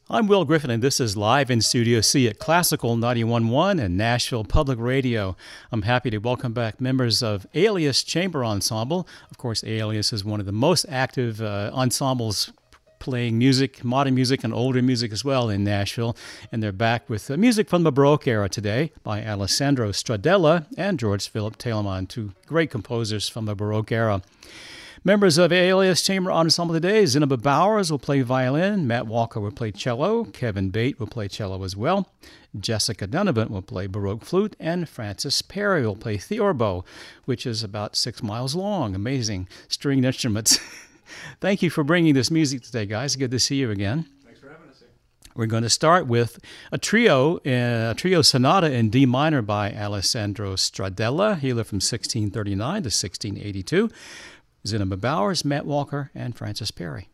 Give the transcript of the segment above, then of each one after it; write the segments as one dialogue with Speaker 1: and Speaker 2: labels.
Speaker 1: I'm Will Griffin, and this is Live in Studio C at Classical 91.1 and Nashville Public Radio. I'm happy to welcome back members of Alias Chamber Ensemble. Of course, Alias is one of the most active ensembles playing music, modern music, and older music as well in Nashville. And they're back with music from the Baroque era today by Alessandro Stradella and George Philip Telemann, two great composers from the Baroque era. Members of Alias Chamber Ensemble today, Zinaba Bowers will play violin, Matt Walker will play cello, Kevin Bate will play cello as well, Jessica Donovan will play Baroque flute, and Francis Perry will play theorbo, which is about 6 miles long. Amazing stringed instruments. Thank you for bringing this music today, guys. Good to see you again.
Speaker 2: Thanks for having us here.
Speaker 1: We're going to start with a trio sonata in D minor by Alessandro Stradella. He lived from 1639 to 1682. Zinaba Bowers, Matt Walker, and Francis Perry.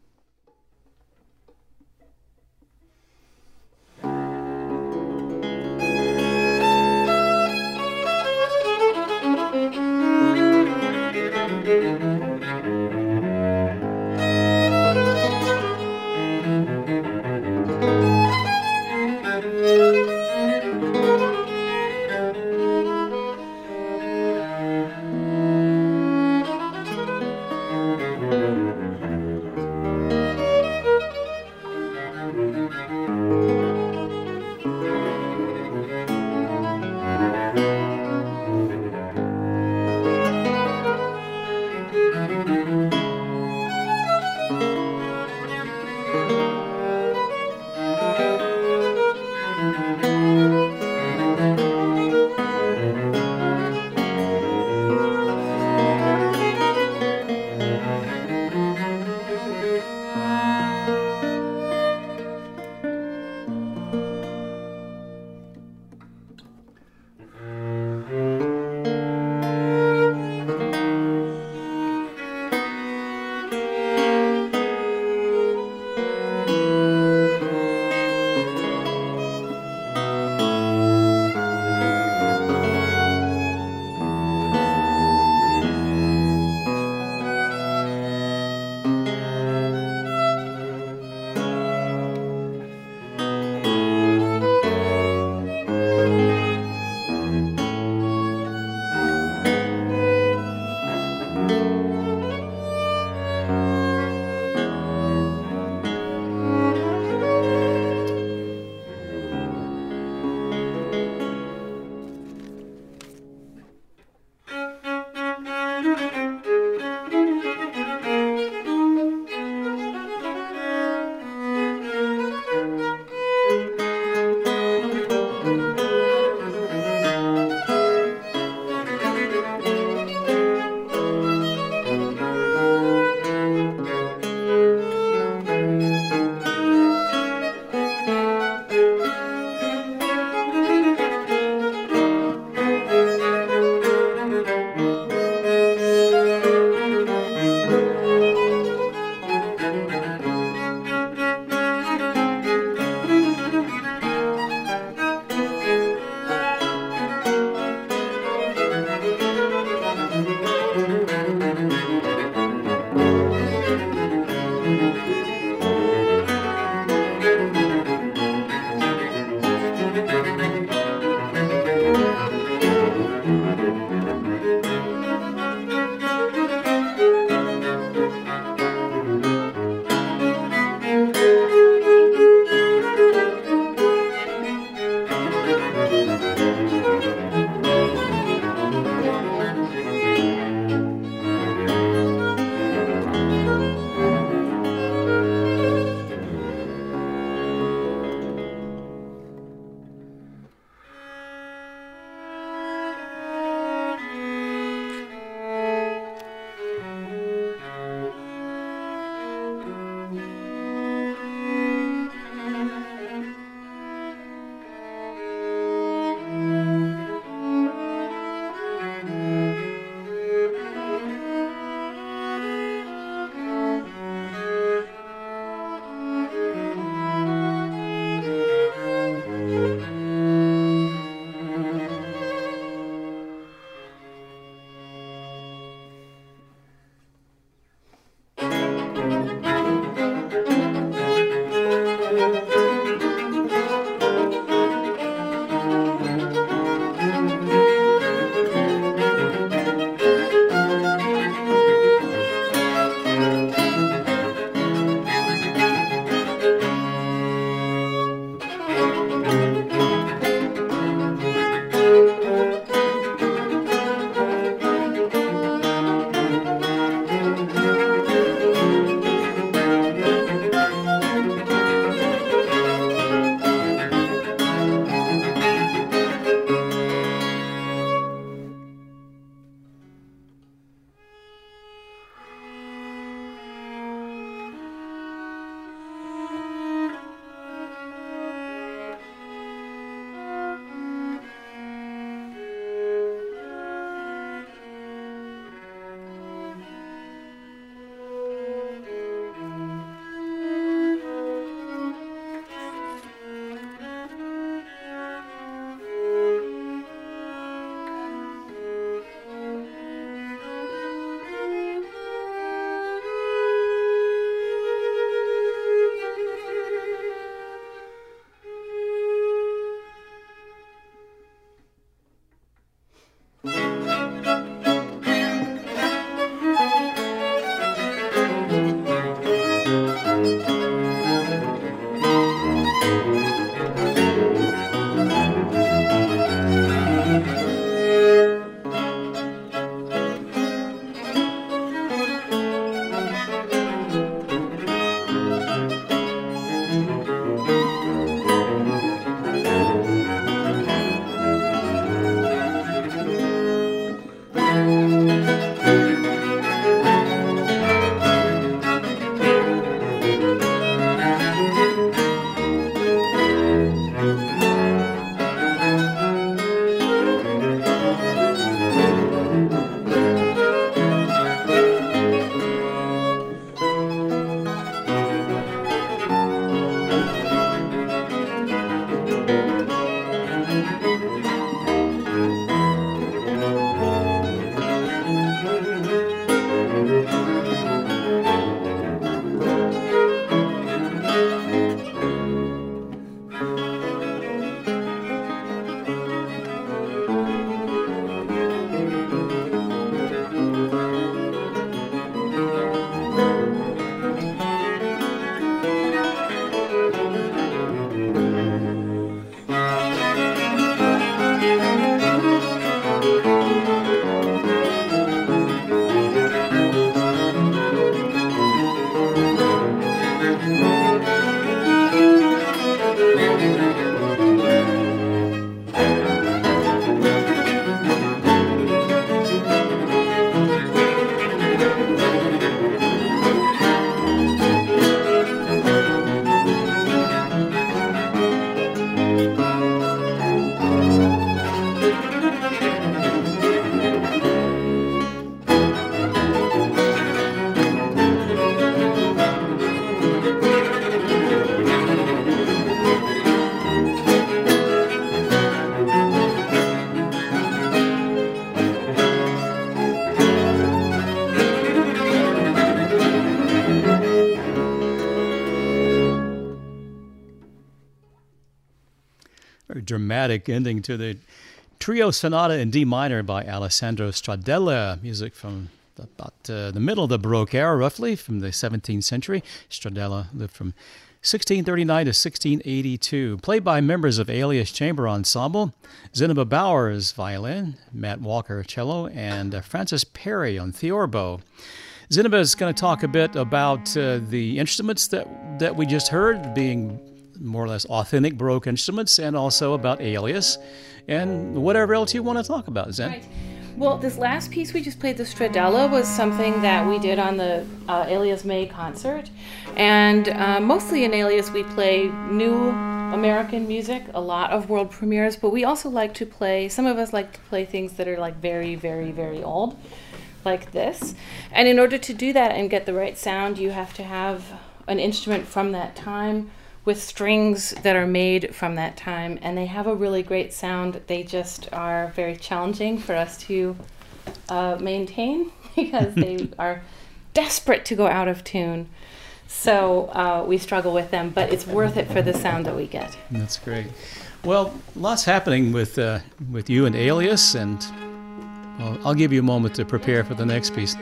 Speaker 1: Very dramatic ending to the Trio Sonata in D minor by Alessandro Stradella, music from about the middle of the Baroque era, roughly, from the 17th century. Stradella lived from 1639 to 1682. Played by members of Alias Chamber Ensemble, Zenaba Bowers, violin, Matt Walker, cello, and Francis Perry on theorbo. Zenaba is going to talk a bit about the instruments that we just heard, being more or less authentic Baroque instruments, and also about Alias, and whatever else you want to talk about, Zen.
Speaker 2: Right. Well, this last piece we just played, the Stradella, was something that we did on the Alias May concert. And mostly in Alias we play new American music, a lot of world premieres, but we also like to play, some of us like to play things that are like very, very, very old, like this. And in order to do that and get the right sound, you have to have an instrument from that time with strings that are made from that time, and they have a really great sound. They just are very challenging for us to maintain because they are desperate to go out of tune. So we struggle with them, but it's worth it for the sound that we get.
Speaker 1: That's great. Well, lots happening with you and Alias, and I'll give you a moment to prepare for the next piece.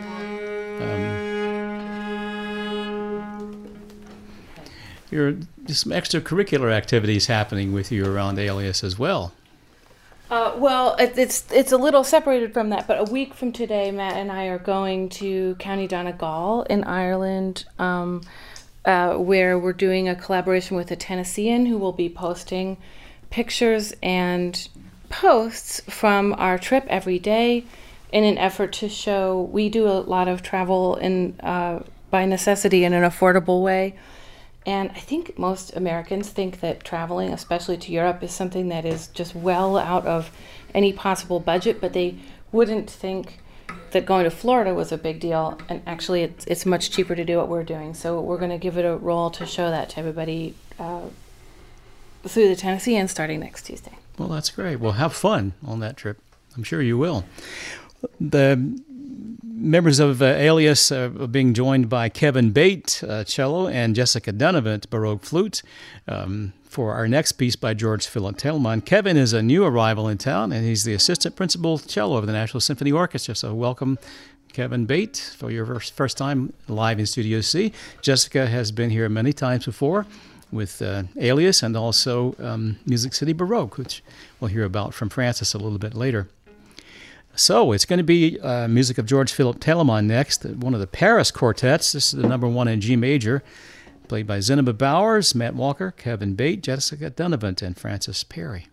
Speaker 1: Just some extracurricular activities happening with you around Alias as well.
Speaker 2: Well, it's a little separated from that, but a week from today, Matt and I are going to County Donegal in Ireland, where we're doing a collaboration with a Tennessean who will be posting pictures and posts from our trip every day in an effort to show we do a lot of travel by necessity in an affordable way. And I think most Americans think that traveling, especially to Europe, is something that is just well out of any possible budget, but they wouldn't think that going to Florida was a big deal. And actually, it's much cheaper to do what we're doing. So we're going to give it a roll to show that to everybody through the Tennessean starting next Tuesday.
Speaker 1: Well, that's great. Well, have fun on that trip. I'm sure you will. The members of Alias are being joined by Kevin Bate, cello, and Jessica Dunavant, Baroque flute, for our next piece by George Philip Telemann. Kevin is a new arrival in town, and he's the assistant principal cello of the National Symphony Orchestra. So welcome, Kevin Bate, for your first time live in Studio C. Jessica has been here many times before with Alias and also Music City Baroque, which we'll hear about from Francis a little bit later. So it's going to be music of George Philip Telemann next, one of the Paris quartets. This is the number one in G major, played by Zenaba Bowers, Matt Walker, Kevin Bate, Jessica Dunavant, and Francis Perry.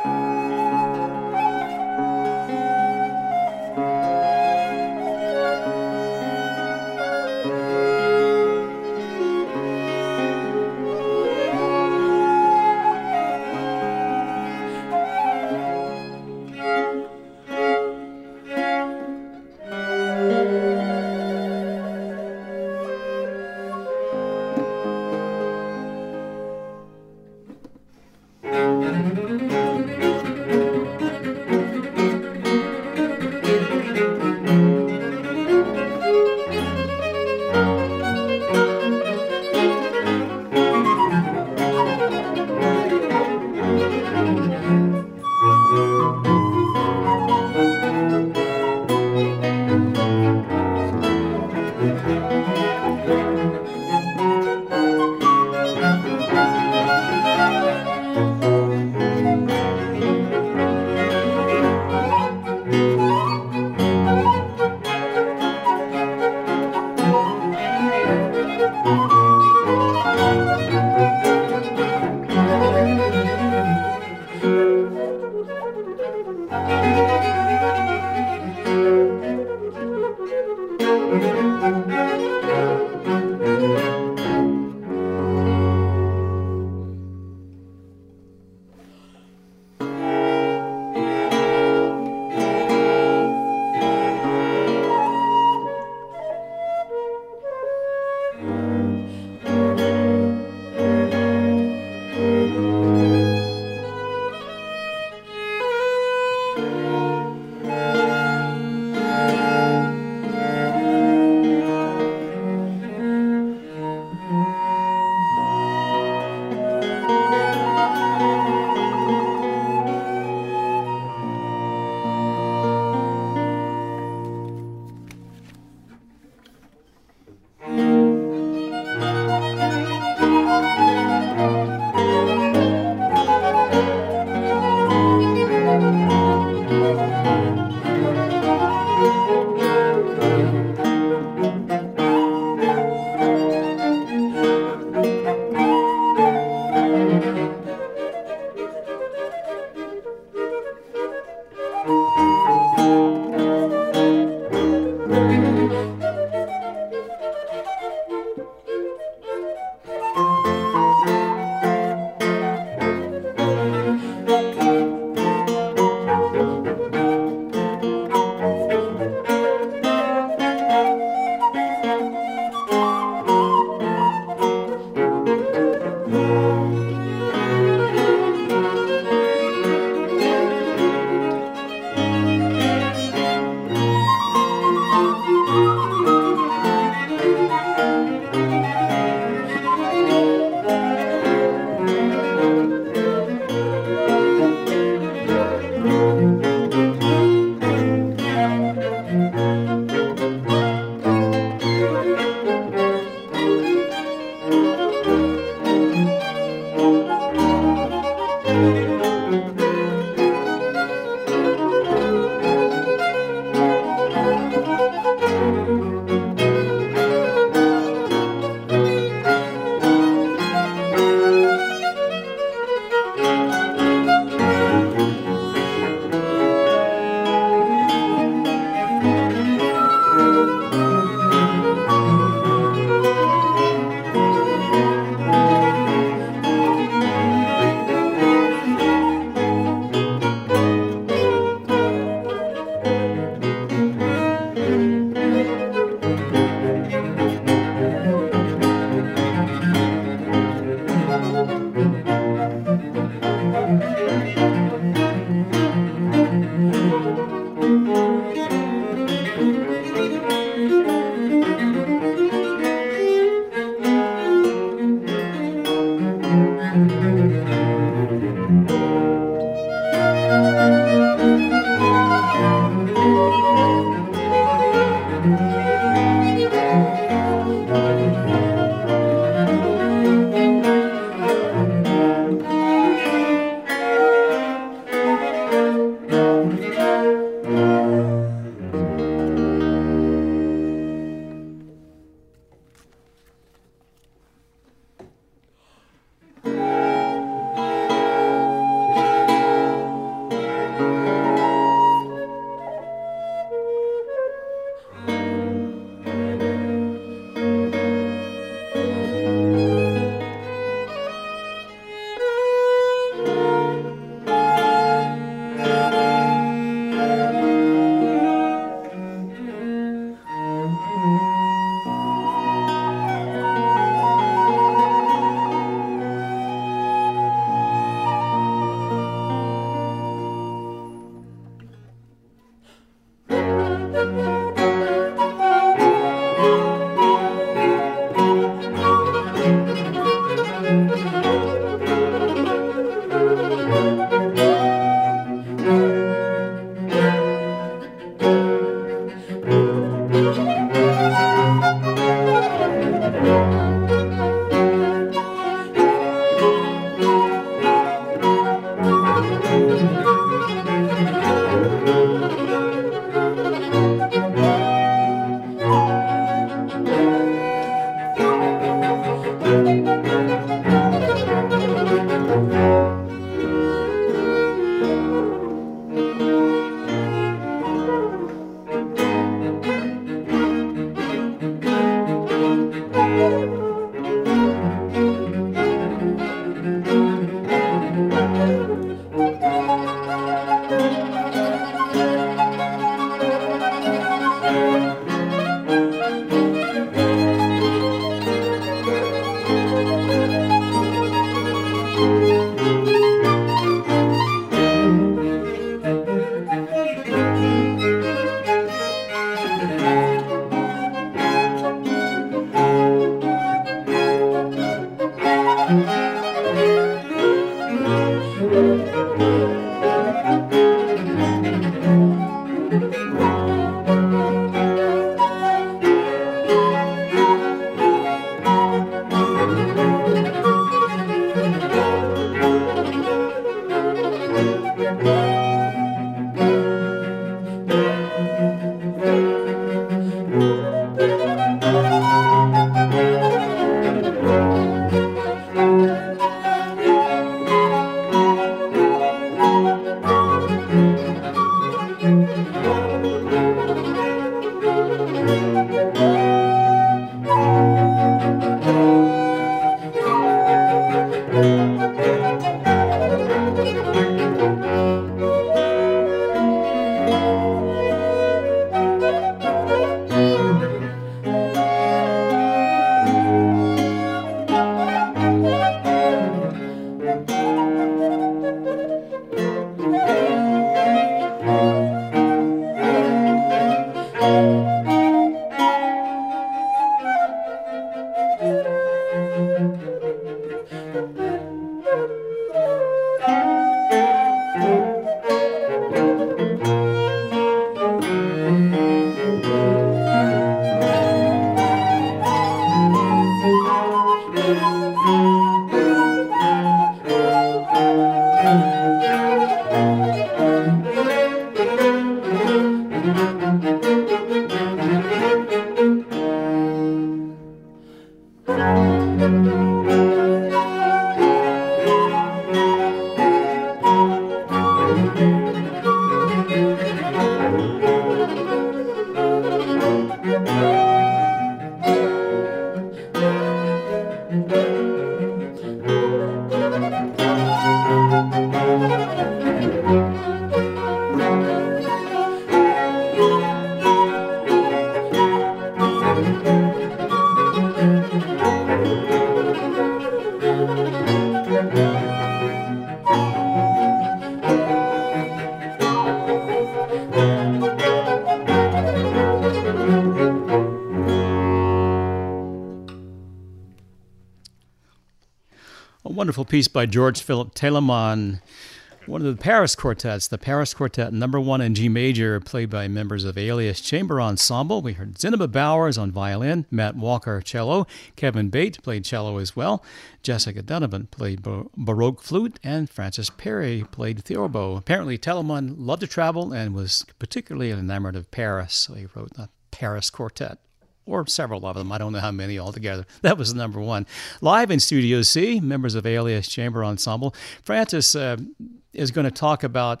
Speaker 1: wonderful piece by George Philip Telemann, one of the Paris Quartets, the Paris Quartet number 1 in G major, played by members of Alias Chamber Ensemble. We heard Zinaba Bowers on violin, Matt Walker cello, Kevin Bate played cello as well, Jessica Donovan played Baroque flute, and Francis Perry played theorbo. Apparently Telemann loved to travel and was particularly enamored of Paris, so he wrote the Paris Quartet, or several of them. I don't know how many altogether. That was number 1. Live in Studio C, members of Alias Chamber Ensemble. Francis is going to talk about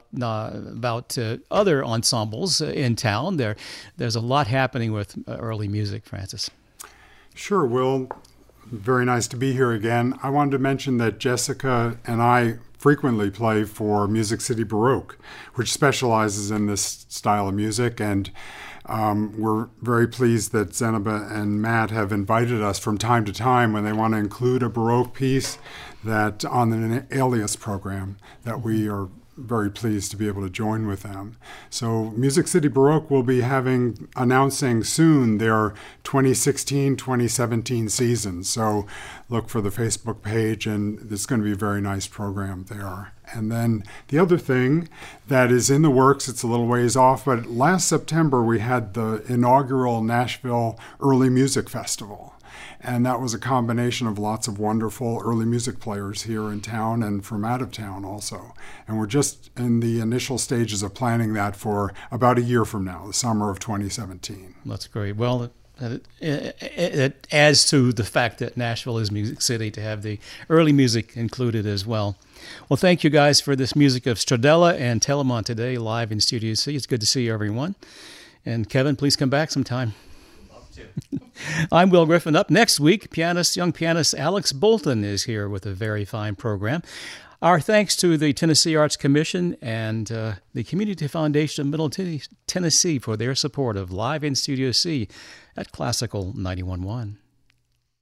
Speaker 1: other ensembles in town. There's a lot happening with early music, Francis.
Speaker 3: Sure, Will. Very nice to be here again. I wanted to mention that Jessica and I frequently play for Music City Baroque, which specializes in this style of music, and we're very pleased that Zinaba and Matt have invited us from time to time when they want to include a Baroque piece that on an Alias program, that we are very pleased to be able to join with them. So Music City Baroque will be announcing soon their 2016-2017 season. So look for the Facebook page, and it's going to be a very nice program there. And then the other thing that is in the works, it's a little ways off, but last September we had the inaugural Nashville Early Music Festival. And that was a combination of lots of wonderful early music players here in town and from out of town also. And we're just in the initial stages of planning that for about a year from now, the summer of 2017.
Speaker 1: That's great. Well, it adds to the fact that Nashville is Music City to have the early music included as well. Well, thank you guys for this music of Stradella and Telemann today live in Studio C. It's good to see everyone. And Kevin, please come back sometime. I'm Will Griffin. Up next week, young pianist Alex Bolton is here with a very fine program. Our thanks to the Tennessee Arts Commission and the Community Foundation of Middle Tennessee for their support of Live in Studio C at Classical 91.1.